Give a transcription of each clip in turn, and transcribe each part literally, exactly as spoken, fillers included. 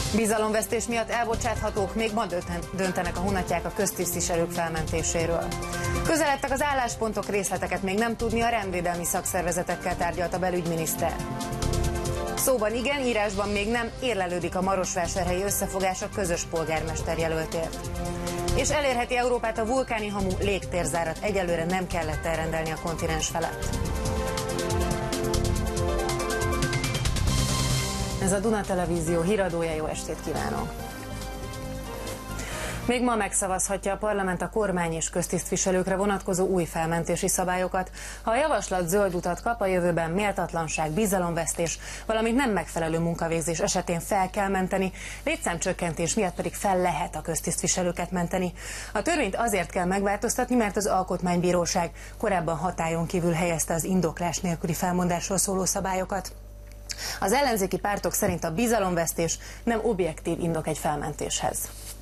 Bizalomvesztés miatt elbocsáthatók, még ma döntenek a honatják a köztisztviselők felmentéséről. Közeledtek az álláspontok, részleteket még nem tudni, a rendvédelmi szakszervezetekkel tárgyalt a belügyminiszter. Szóban igen, írásban még nem, érlelődik a marosvásárhelyi összefogás a közös polgármester jelöltért. És elérheti Európát a vulkáni hamu, légtérzárat egyelőre nem kellett elrendelni a kontinens felett. Ez a Duna Televízió híradója, jó estét kívánok! Még ma megszavazhatja a parlament a kormány és köztisztviselőkre vonatkozó új felmentési szabályokat. Ha a javaslat zöld utat kap, a jövőben méltatlanság, bizalomvesztés, valamint nem megfelelő munkavégzés esetén fel kell menteni, létszámcsökkentés miatt pedig fel lehet a köztisztviselőket menteni. A törvényt azért kell megváltoztatni, mert az Alkotmánybíróság korábban hatályon kívül helyezte az indoklás nélküli felmondásról szóló szabályokat. Az ellenzéki pártok szerint a bizalomvesztés nem objektív indok egy felmentéshez.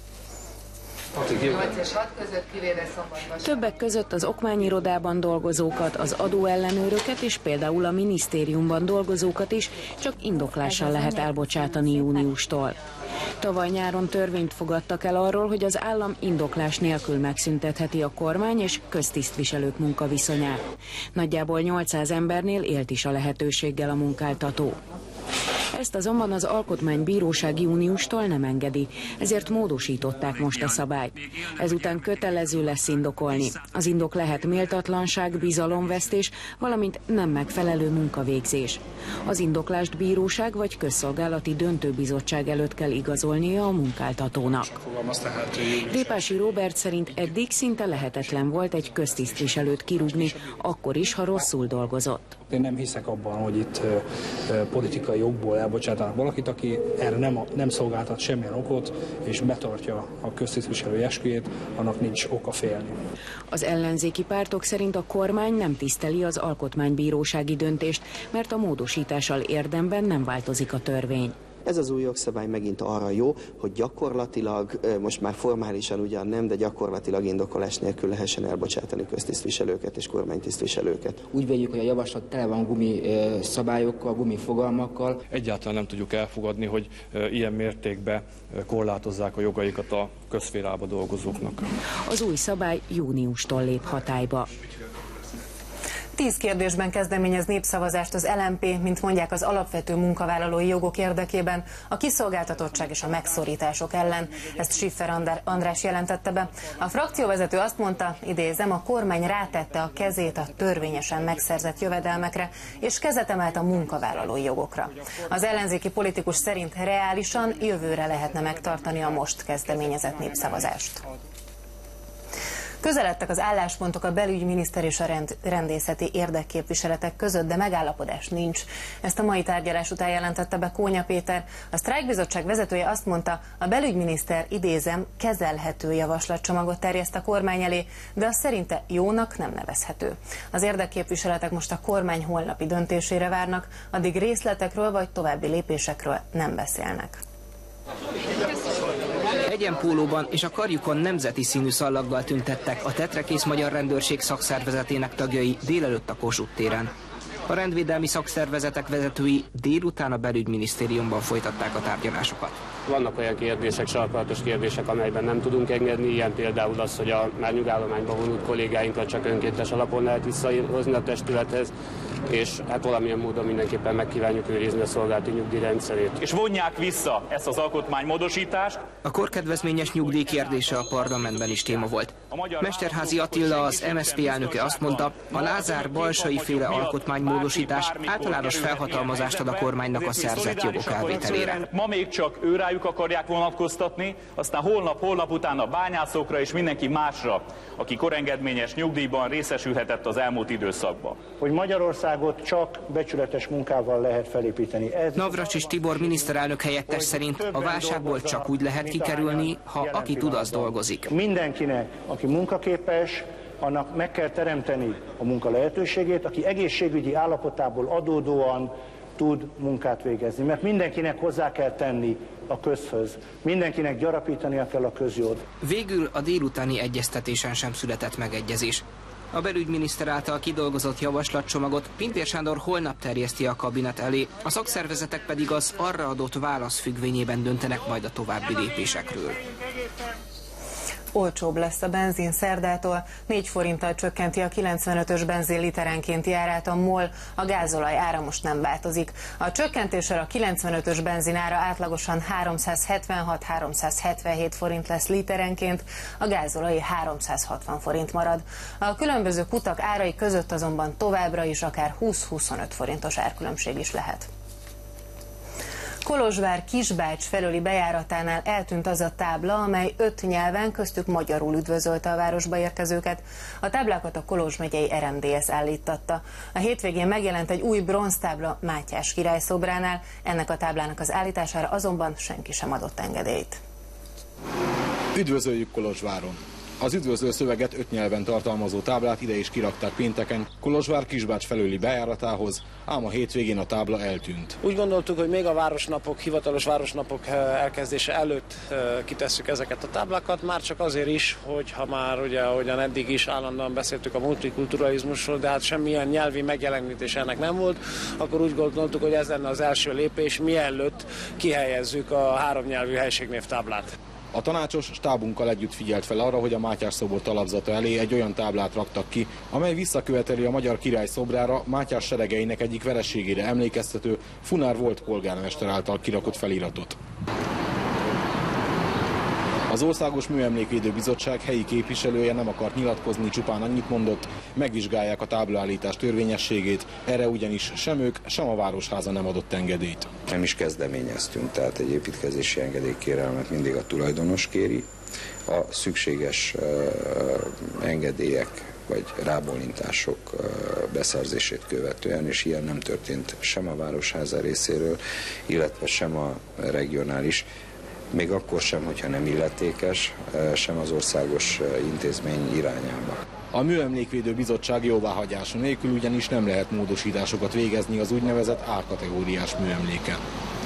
Többek között az okmányirodában dolgozókat, az adóellenőröket és például a minisztériumban dolgozókat is csak indoklással lehet elbocsátani júniustól. Tavaly nyáron törvényt fogadtak el arról, hogy az állam indoklás nélkül megszüntetheti a kormány és köztisztviselők munkaviszonyát. Nagyjából nyolcszáz embernél élt is a lehetőséggel a munkáltató. Ezt azonban az Alkotmánybíróság júniustól nem engedi, ezért módosították most a szabályt. Ezután kötelező lesz indokolni. Az indok lehet méltatlanság, bizalomvesztés, valamint nem megfelelő munkavégzés. Az indoklást bíróság vagy közszolgálati döntőbizottság előtt kell igazolnia a munkáltatónak. Répási Róbert szerint eddig szinte lehetetlen volt egy köztisztviselőt kirúgni, akkor is, ha rosszul dolgozott. Én nem hiszek abban, hogy itt politikai jogból elbocsátanak valakit, aki erre nem, nem szolgáltat semmilyen okot, és betartja a köztisztviselő esküjét, annak nincs oka félni. Az ellenzéki pártok szerint a kormány nem tiszteli az alkotmánybírósági döntést, mert a módosítással érdemben nem változik a törvény. Ez az új jogszabály megint arra jó, hogy gyakorlatilag, most már formálisan ugyan nem, de gyakorlatilag indokolás nélkül lehessen elbocsátani köztisztviselőket és kormánytisztviselőket. Úgy véljük, hogy a javaslat tele van gumi szabályokkal, gumi fogalmakkal. Egyáltalán nem tudjuk elfogadni, hogy ilyen mértékben korlátozzák a jogaikat a közszférába dolgozóknak. Az új szabály júniustól lép hatályba. Tíz kérdésben kezdeményez népszavazást az el em pé, mint mondják, az alapvető munkavállalói jogok érdekében, a kiszolgáltatottság és a megszorítások ellen. Ezt Schiffer András jelentette be. A frakcióvezető azt mondta, idézem, a kormány rátette a kezét a törvényesen megszerzett jövedelmekre, és kezet emelt a munkavállalói jogokra. Az ellenzéki politikus szerint reálisan jövőre lehetne megtartani a most kezdeményezett népszavazást. Közeledtek az álláspontok a belügyminiszter és a rend, rendészeti érdekképviseletek között, de megállapodás nincs. Ezt a mai tárgyalás után jelentette be Kónya Péter. A sztrájkbizottság vezetője azt mondta, a belügyminiszter, idézem, kezelhető javaslatcsomagot terjeszt a kormány elé, de az szerinte jónak nem nevezhető. Az érdekképviseletek most a kormány holnapi döntésére várnak, addig részletekről vagy további lépésekről nem beszélnek. Egyenpólóban és a karjukon nemzeti színű szallaggal tüntettek a Tetrekész Magyar Rendőrség szakszervezetének tagjai délelőtt a Kossuth téren. A rendvédelmi szakszervezetek vezetői délután a belügyminisztériumban folytatták a tárgyalásokat. Vannak olyan kérdések, sarkalatos kérdések, amelyben nem tudunk engedni, ilyen például az, hogy a már nyugállományba vonult kollégáinkat csak önkéntes alapon lehet visszahozni a testülethez, és hát valamilyen módon mindenképpen megkívánjuk őrizni a szolgálati nyugdíjrendszerét. És vonják vissza ezt az alkotmánymódosítást. A korkedvezményes nyugdíj kérdése a parlamentben is téma volt. Mesterházy Attila, az em es zé pé elnöke azt mondta, a Lázár Balsai féle alkotmánymódosítás általános felhatalmazást ad a kormánynak a szerzett jogok elvételére. Ma még csak őrájuk akarják vonatkoztatni, aztán holnap, holnap után a bányászokra és mindenki másra, aki korengedményes nyugdíjban részesülhetett az elmúlt időszakban. Hogy Magyarországot csak becsületes munkával lehet felépíteni. Ez Navracsics Tibor miniszterelnök helyettes szerint a válságból csak úgy lehet kikerülni, ha aki tud, az dolgozik. Mindenkinek, aki munkaképes, annak meg kell teremteni a munka lehetőségét, aki egészségügyi állapotából adódóan tud munkát végezni, mert mindenkinek hozzá kell tenni a közhöz, mindenkinek gyarapítania kell a közjót. Végül a délutáni egyeztetésen sem született megegyezés. A belügyminiszter által kidolgozott javaslatcsomagot Pintér Sándor holnap terjeszti a kabinet elé, a szakszervezetek pedig az arra adott válasz függvényében döntenek majd a további lépésekről. Olcsóbb lesz a benzin szerdától, négy forinttal csökkenti a kilencvenötös benzin literenkénti árát a MOL, a gázolaj ára most nem változik. A csökkentéssel a kilencvenötös benzin ára átlagosan háromszázhetvenhat-háromszázhetvenhét forint lesz literenként, a gázolaj háromszázhatvan forint marad. A különböző kutak árai között azonban továbbra is akár húsz-huszonöt forintos árkülönbség is lehet. Kolozsvár Kisbács felőli bejáratánál eltűnt az a tábla, amely öt nyelven, köztük magyarul üdvözölte a városba érkezőket. A táblákat a Kolozs megyei er em dé es állítatta. A hétvégén megjelent egy új bronztábla Mátyás király szobránál, ennek a táblának az állítására azonban senki sem adott engedélyt. Üdvözöljük Kolozsváron! Az üdvözlő szöveget öt nyelven tartalmazó táblát ide is kirakták pénteken Kolozsvár Kisbács felőli bejáratához, ám a hétvégén a tábla eltűnt. Úgy gondoltuk, hogy még a városnapok, hivatalos városnapok elkezdése előtt kitesszük ezeket a táblákat, már csak azért is, hogy ha már ugye, ahogyan eddig is állandóan beszéltük a multikulturalizmusról, de hát semmilyen nyelvi megjelenítés ennek nem volt, akkor úgy gondoltuk, hogy ez lenne az első lépés, mielőtt kihelyezzük a háromnyelvű helységnév táblát. A tanácsos stábunkkal együtt figyelt fel arra, hogy a Mátyás szobor talapzata elé egy olyan táblát raktak ki, amely visszaköveteli a magyar király szobrára Mátyás seregeinek egyik vereségére emlékeztető Funár volt polgármester által kirakott feliratot. Az Országos Műemlékvédő Bizottság helyi képviselője nem akart nyilatkozni, csupán annyit mondott, megvizsgálják a táblaállítás törvényességét, erre ugyanis sem ők, sem a Városháza nem adott engedélyt. Nem is kezdeményeztünk, tehát egy építkezési engedélykérelmet mindig a tulajdonos kéri. A szükséges uh, engedélyek vagy rábólintások uh, beszerzését követően, és ilyen nem történt sem a Városháza részéről, illetve sem a regionális, még akkor sem, hogyha nem illetékes, sem az országos intézmény irányába. A Műemlékvédő Bizottság jóváhagyása nélkül ugyanis nem lehet módosításokat végezni az úgynevezett A-kategóriás műemléken.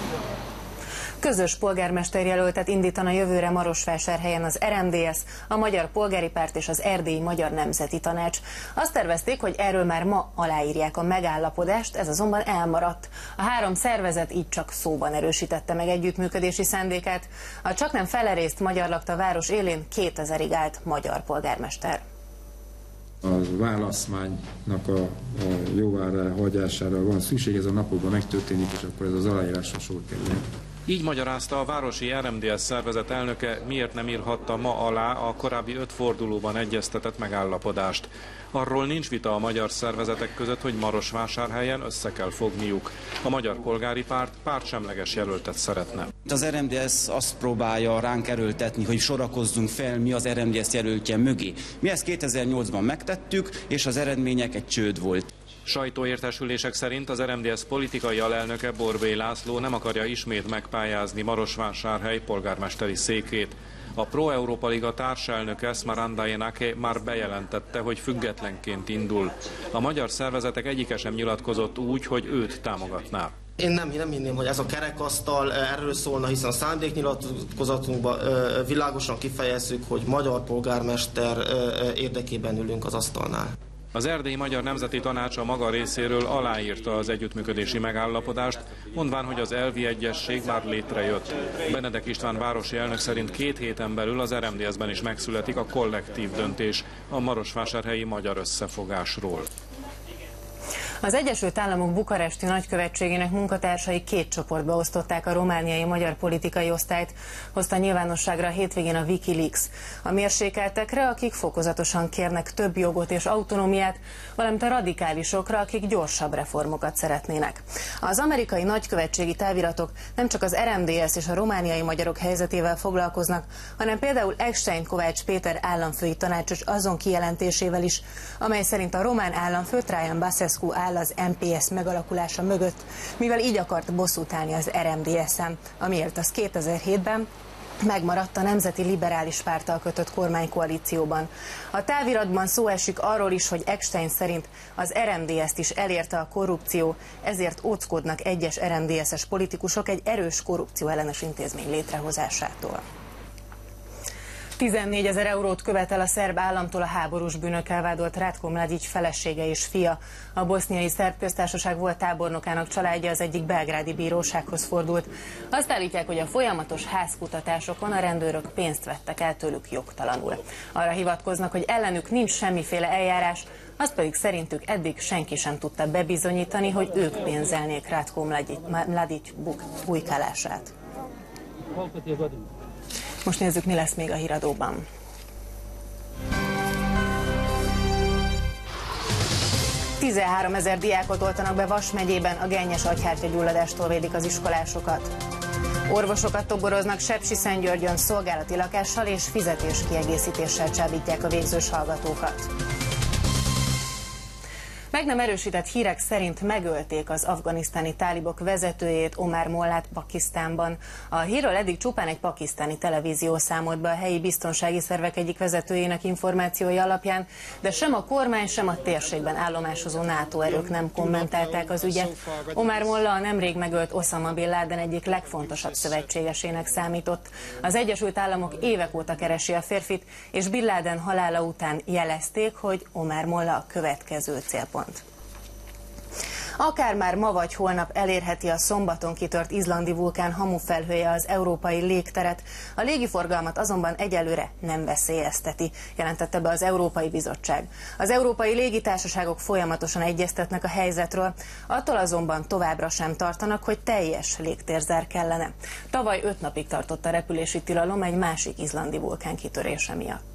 Közös polgármesterjelöltet indítana jövőre Marosvásárhelyen az er em dé es, a Magyar Polgári Párt és az Erdélyi Magyar Nemzeti Tanács. Azt tervezték, hogy erről már ma aláírják a megállapodást, ez azonban elmaradt. A három szervezet így csak szóban erősítette meg együttműködési szándékát. A csaknem felerészt Magyar Lakta város élén kétezerig állt magyar polgármester. A választmánynak a, a jóváhagyására van szükség, ez a napokban megtörténik, és akkor ez az aláírásra sor kerül. Így magyarázta a városi er em dé es szervezet elnöke, miért nem írhatta ma alá a korábbi öt fordulóban egyeztetett megállapodást. Arról nincs vita a magyar szervezetek között, hogy Marosvásárhelyen össze kell fogniuk. A Magyar Polgári Párt pártsemleges jelöltet szeretne. Az er em dé es azt próbálja ránk erőltetni, hogy sorakozzunk fel mi az er em dé es jelöltje mögé. Mi ezt kétezer-nyolcban megtettük, és az eredmények egy csőd volt. Sajtóértesülések szerint az er em dé es politikai alelnöke Borbély László nem akarja ismét megpályázni Marosvásárhely polgármesteri székét. A Pro-Európa Liga társelnöke Smaranda Jenake már bejelentette, hogy függetlenként indul. A magyar szervezetek egyike sem nyilatkozott úgy, hogy őt támogatná. Én nem, nem hinném, hogy ez a kerekasztal erről szólna, hiszen a szándéknyilatkozatunkban világosan kifejezzük, hogy magyar polgármester érdekében ülünk az asztalnál. Az Erdélyi Magyar Nemzeti Tanács a maga részéről aláírta az együttműködési megállapodást, mondván, hogy az elvi egyesség már létrejött. Benedek István városi elnök szerint két héten belül az er em dé es-ben is megszületik a kollektív döntés a marosvásárhelyi magyar összefogásról. Az Egyesült Államok bukaresti nagykövetségének munkatársai két csoportba osztották a romániai magyar politikai osztályt, hozta nyilvánosságra a hétvégén a Wikileaks. A mérsékeltekre, akik fokozatosan kérnek több jogot és autonómiát, valamint a radikálisokra, akik gyorsabb reformokat szeretnének. Az amerikai nagykövetségi táviratok nem csak az er em dé es és a romániai magyarok helyzetével foglalkoznak, hanem például Eckstein Kovács Péter államfői tanácsos azon kijelentésével is, amely szerint a román államfő Traian Basescu áll az em pé es megalakulása mögött, mivel így akart bosszút állni az er em dé es-en, amiért az kétezer-hétben megmaradt a Nemzeti Liberális Párttal kötött kormánykoalícióban. A táviratban szó esik arról is, hogy Eckstein szerint az er em dé es-t is elérte a korrupció, ezért óckodnak egyes er em dé es-es politikusok egy erős korrupció ellenes intézmény létrehozásától. tizennégyezer eurót követel a szerb államtól a háborús bűnökkel vádolt Ratko Mladic felesége és fia. A boszniai szerb köztársaság volt tábornokának családja az egyik belgrádi bírósághoz fordult. Azt állítják, hogy a folyamatos házkutatásokon a rendőrök pénzt vettek el tőlük jogtalanul. Arra hivatkoznak, hogy ellenük nincs semmiféle eljárás, azt pedig szerintük eddig senki sem tudta bebizonyítani, hogy ők pénzelnék Ratko Mladic bujkálását. Most nézzük, mi lesz még a híradóban. tizenháromezer diákot oltanak be Vas megyében, a gennyes agyhártyagyulladástól védik az iskolásokat. Orvosokat toboroznak Sepsiszentgyörgyön, szolgálati lakással és fizetéskiegészítéssel csábítják a végzős hallgatókat. Meg nem erősített hírek szerint megölték az afganisztáni tálibok vezetőjét, Omar Mollát Pakisztánban. A hírről eddig csupán egy pakisztáni televízió számolt be a helyi biztonsági szervek egyik vezetőjének információi alapján, de sem a kormány, sem a térségben állomásozó NATO erők nem kommentálták az ügyet. Omar Molla a nemrég megölt Osama Bin Laden egyik legfontosabb szövetségesének számított. Az Egyesült Államok évek óta keresi a férfit, és Bin Laden halála után jelezték, hogy Omar Molla a következő célpont. Akár már ma vagy holnap elérheti a szombaton kitört izlandi vulkán hamufelhője az európai légteret, a légiforgalmat azonban egyelőre nem veszélyezteti, jelentette be az Európai Bizottság. Az európai légitársaságok folyamatosan egyeztetnek a helyzetről, attól azonban továbbra sem tartanak, hogy teljes légtérzár kellene. Tavaly öt napig tartott a repülési tilalom egy másik izlandi vulkán kitörése miatt.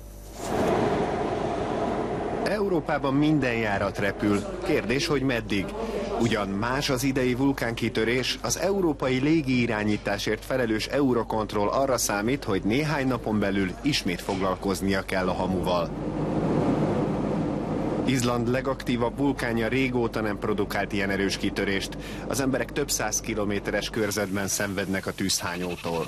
Európában minden járat repül. Kérdés, hogy meddig? Ugyan más az idei vulkánkitörés, az európai légiirányításért felelős Eurocontrol arra számít, hogy néhány napon belül ismét foglalkoznia kell a hamuval. Izland legaktívabb vulkánja régóta nem produkált ilyen erős kitörést. Az emberek több száz kilométeres körzetben szenvednek a tűzhányótól.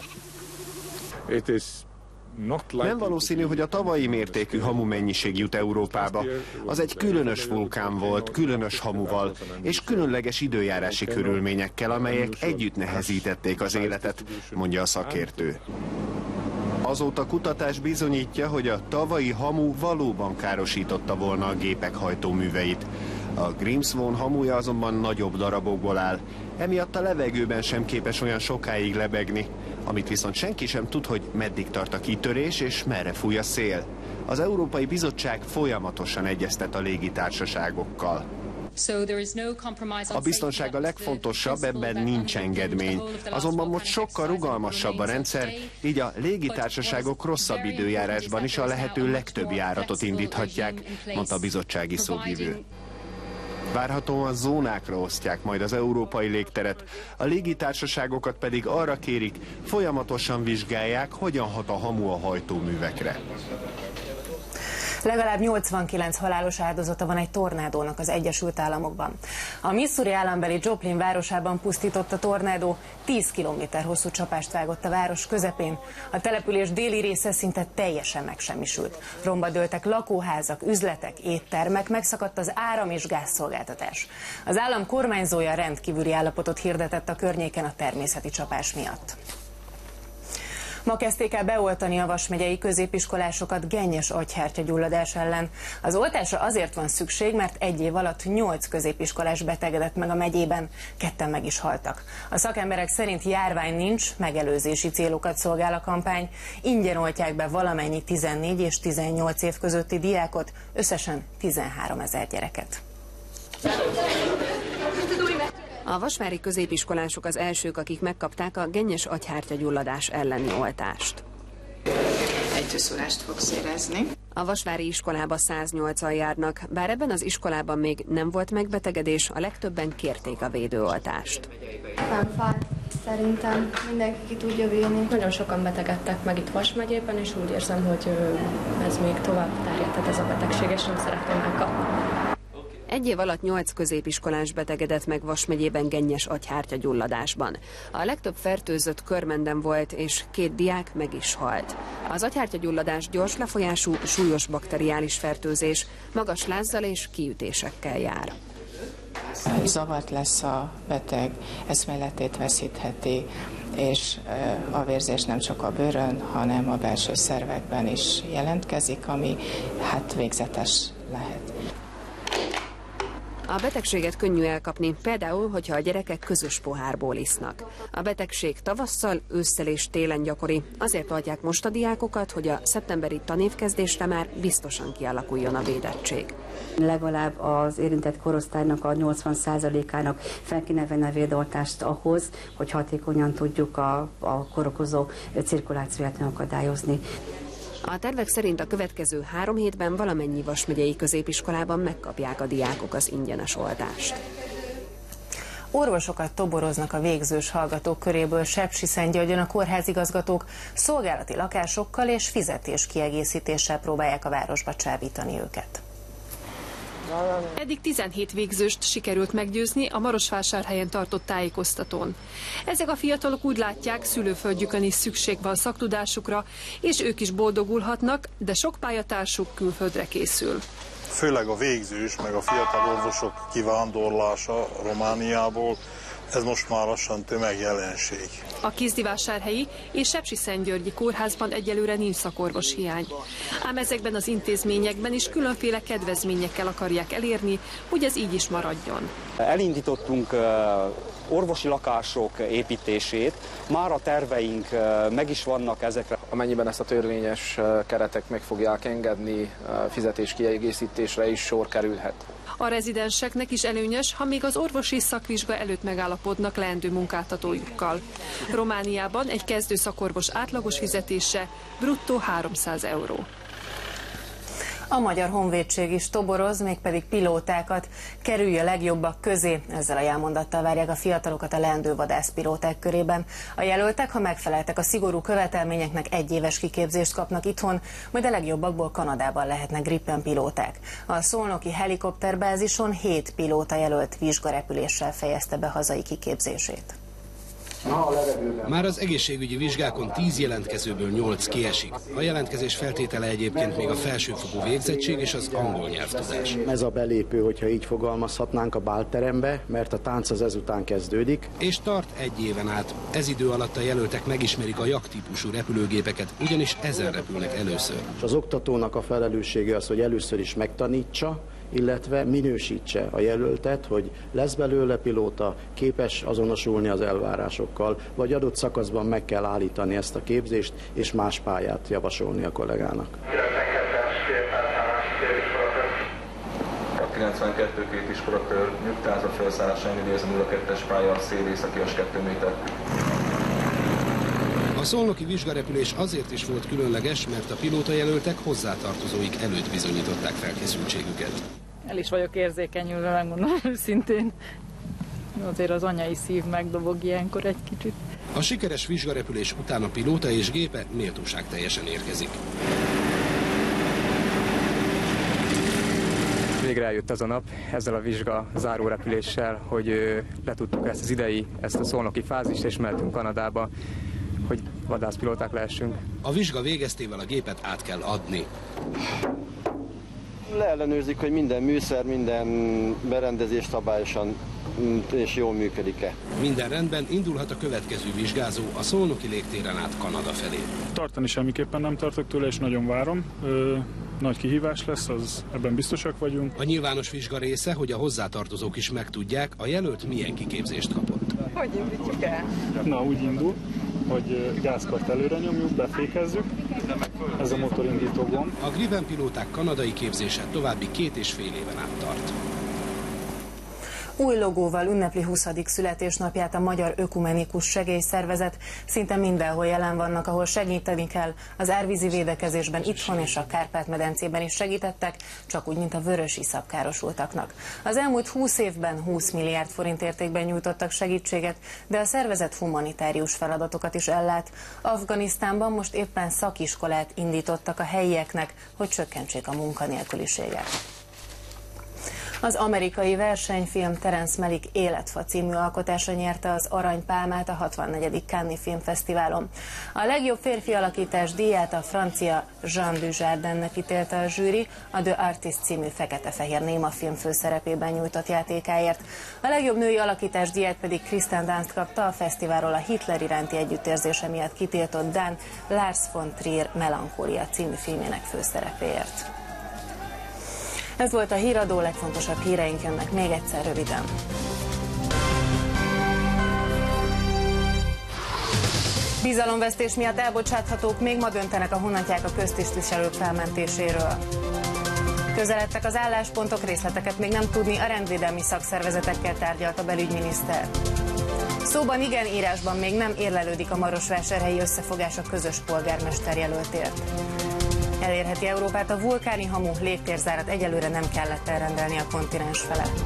Nem valószínű, hogy a tavalyi mértékű hamu mennyiség jut Európába. Az egy különös vulkán volt, különös hamuval, és különleges időjárási körülményekkel, amelyek együtt nehezítették az életet, mondja a szakértő. Azóta kutatás bizonyítja, hogy a tavalyi hamu valóban károsította volna a gépek hajtóműveit. A Grímsvön hamuja azonban nagyobb darabokból áll, emiatt a levegőben sem képes olyan sokáig lebegni, amit viszont senki sem tud, hogy meddig tart a kitörés és merre fúj a szél. Az Európai Bizottság folyamatosan egyeztet a légitársaságokkal. A biztonság a legfontosabb, ebben nincs engedmény. Azonban most sokkal rugalmasabb a rendszer, így a légitársaságok rosszabb időjárásban is a lehető legtöbb járatot indíthatják, mondta a bizottsági szóvivő. Várhatóan zónákra osztják majd az európai légteret, a légitársaságokat pedig arra kérik, folyamatosan vizsgálják, hogyan hat a hamu a hajtóművekre. Legalább nyolcvankilenc halálos áldozata van egy tornádónak az Egyesült Államokban. A Missouri állambeli Joplin városában pusztított a tornádó, tíz kilométer hosszú csapást vágott a város közepén. A település déli része szinte teljesen megsemmisült. Romba dőltek lakóházak, üzletek, éttermek, megszakadt az áram- és gázszolgáltatás. Az állam kormányzója rendkívüli állapotot hirdetett a környéken a természeti csapás miatt. Ma kezdték el beoltani a Vas megyei középiskolásokat gennyes agyhártyagyulladás ellen. Az oltásra azért van szükség, mert egy év alatt nyolc középiskolás betegedett meg a megyében, ketten meg is haltak. A szakemberek szerint járvány nincs, megelőzési célokat szolgál a kampány. Ingyen oltják be valamennyi tizennégy és tizennyolc év közötti diákot, összesen tizenháromezer gyereket. A vasvári középiskolások az elsők, akik megkapták a gennyes agyhártyagyulladás elleni oltást. Ejtőszórást fogsz érezni. A vasvári iskolába száznyolcan járnak, bár ebben az iskolában még nem volt megbetegedés, a legtöbben kérték a védőoltást. Nem fáj, szerintem mindenki ki tudja vinni. Nagyon sokan betegedtek meg itt Vas megyében, és úgy érzem, hogy ez még tovább terjedhet ez a betegség, és nem szeretném megkapni. Egy év alatt nyolc középiskolás betegedett meg Vas megyében gennyes agyhártyagyulladásban. A legtöbb fertőzött Körmenden volt, és két diák meg is halt. Az agyhártyagyulladás gyors lefolyású, súlyos bakteriális fertőzés, magas lázzal és kiütésekkel jár. Zavart lesz a beteg, eszméletét veszítheti, és a vérzés nem csak a bőrön, hanem a belső szervekben is jelentkezik, ami hát végzetes lehet. A betegséget könnyű elkapni, például, hogyha a gyerekek közös pohárból isznak. A betegség tavasszal, ősszel és télen gyakori. Azért tartják most a diákokat, hogy a szeptemberi tanévkezdésre már biztosan kialakuljon a védettség. Legalább az érintett korosztálynak a nyolcvan százalékának fel kéne venni a védoltást ahhoz, hogy hatékonyan tudjuk a, a kórokozó cirkulációját akadályozni. A tervek szerint a következő három hétben valamennyi Vas megyei középiskolában megkapják a diákok az ingyenes oltást. Orvosokat toboroznak a végzős hallgatók köréből Sepsiszentgyörgyön a kórházigazgatók, szolgálati lakásokkal és fizetéskiegészítéssel próbálják a városba csábítani őket. Eddig tizenhét végzőst sikerült meggyőzni a Marosvásárhelyen tartott tájékoztatón. Ezek a fiatalok úgy látják, szülőföldjükön is szükség van szaktudásukra, és ők is boldogulhatnak, de sok pályatársuk külföldre készül. Főleg a végzős, meg a fiatal orvosok kivándorlása Romániából, ez most már lassan tömegjelenség. A Kisdivásárhelyi és Sepsiszentgyörgyi kórházban egyelőre nincs szakorvos hiány. Ám ezekben az intézményekben is különféle kedvezményekkel akarják elérni, hogy ez így is maradjon. Elindítottunk orvosi lakások építését, már a terveink meg is vannak ezekre. Amennyiben ezt a törvényes keretek meg fogják engedni, fizetéskiegészítésre is sor kerülhet. A rezidenseknek is előnyös, ha még az orvosi szakvizsga előtt megállapodnak leendő munkáltatójukkal. Romániában egy kezdő szakorvos átlagos fizetése bruttó háromszáz euró. A Magyar Honvédség is toboroz, mégpedig pilótákat, kerülj a legjobbak közé. Ezzel a jelmondattal várják a fiatalokat a leendő vadászpilóták körében. A jelöltek, ha megfeleltek a szigorú követelményeknek, egyéves kiképzést kapnak itthon, majd a legjobbakból Kanadában lehetnek Gripen pilóták. A szolnoki helikopterbázison hét pilóta jelölt vizsgarepüléssel fejezte be hazai kiképzését. Már az egészségügyi vizsgákon tíz jelentkezőből nyolc kiesik. A jelentkezés feltétele egyébként még a felsőfokú végzettség és az angol nyelvtudás. Ez a belépő, hogyha így fogalmazhatnánk, a bálterembe, mert a tánc az ezután kezdődik. És tart egy éven át. Ez idő alatt a jelöltek megismerik a jak-típusú repülőgépeket, ugyanis ezen repülnek először. És az oktatónak a felelőssége az, hogy először is megtanítsa, illetve minősítse a jelöltet, hogy lesz belőle pilóta, képes azonosulni az elvárásokkal, vagy adott szakaszban meg kell állítani ezt a képzést, és más pályát javasolni a kollégának. A kilencvenkettő két iskolatőr nyugtázva felszállásra engedélyez a nulla kettes pálya szélészaki as kettő méter. A szolnoki vizsgarepülés azért is volt különleges, mert a pilótajelöltek hozzátartozóik előtt bizonyították felkészültségüket. El is vagyok érzékenyülve, megmondom őszintén. Azért az anyai szív megdobog ilyenkor egy kicsit. A sikeres vizsgarepülés után a pilóta és gépe méltóság teljesen érkezik. Végre eljött az a nap ezzel a vizsga zárórepüléssel, hogy letudtuk ezt az idei, ezt a szolnoki fázist, és mehetünk Kanadába, hogy vadászpilóták lehessünk. A vizsga végeztével a gépet át kell adni. Leellenőrzik, hogy minden műszer, minden berendezés szabályosan és jól működik-e. Minden rendben, indulhat a következő vizsgázó a szolnoki légtéren át Kanada felé. Tartani semmiképpen nem tartok tőle, és nagyon várom. Ö, nagy kihívás lesz, az, ebben biztosak vagyunk. A nyilvános vizsga része, hogy a hozzátartozók is megtudják, a jelölt milyen kiképzést kapott. Hogy indítjuk el? Na, úgy indul, hogy gázkart előre nyomjuk, befékezzük. Ez a motorindító gomb. A Gripen pilóták kanadai képzése további két és fél éven át tart. Új logóval ünnepli huszadik születésnapját a Magyar Ökumenikus Segélyszervezet. Szinte mindenhol jelen vannak, ahol segíteni kell. Az árvízi védekezésben itthon és a Kárpát-medencében is segítettek, csak úgy, mint a vörös iszap károsultaknak. Az elmúlt húsz évben húsz milliárd forint értékben nyújtottak segítséget, de a szervezet humanitárius feladatokat is ellát. Afganisztánban most éppen szakiskolát indítottak a helyieknek, hogy csökkentsék a munkanélküliséget. Az amerikai versenyfilm Terence Malick Életfa című alkotása nyerte az Aranypálmát a hatvannegyedik Cannes-i Filmfesztiválon. A legjobb férfi alakítás díját a francia Jean Dujardinnek ítélte a zsűri a The Artist című fekete-fehér némafilm főszerepében nyújtott játékáért. A legjobb női alakítás díját pedig Kristen Dunst kapta a fesztiválról a Hitler iránti együttérzése miatt kitiltott dán Lars von Trier Melankólia című filmjének főszerepéért. Ez volt a híradó, legfontosabb híreink jönnek még egyszer röviden. Bizalomvesztés miatt elbocsáthatók még ma döntenek a honantják a köztisztviselők felmentéséről. Közeledtek az álláspontok, részleteket még nem tudni, a rendvédelmi szakszervezetekkel tárgyalt a belügyminiszter. Szóban igen, írásban még nem érlelődik a marosvásárhelyi összefogás a közös polgármesterjelöltért. Elérheti Európát a vulkáni hamu, légtérzárat egyelőre nem kellett elrendelni a kontinens felett.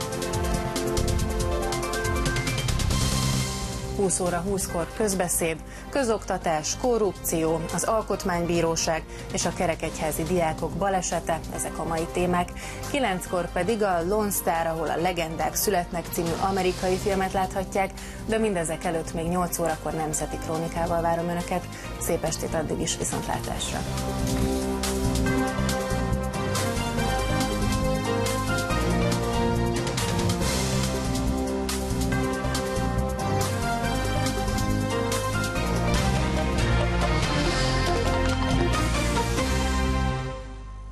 húsz óra húszkor közbeszéd, közoktatás, korrupció, az alkotmánybíróság és a kerekegyházi diákok balesete, ezek a mai témák. kilenckor pedig a Lone Star, ahol a legendák születnek című amerikai filmet láthatják, de mindezek előtt még nyolc órakor nemzeti krónikával várom Önöket. Szép estét addig is, viszontlátásra!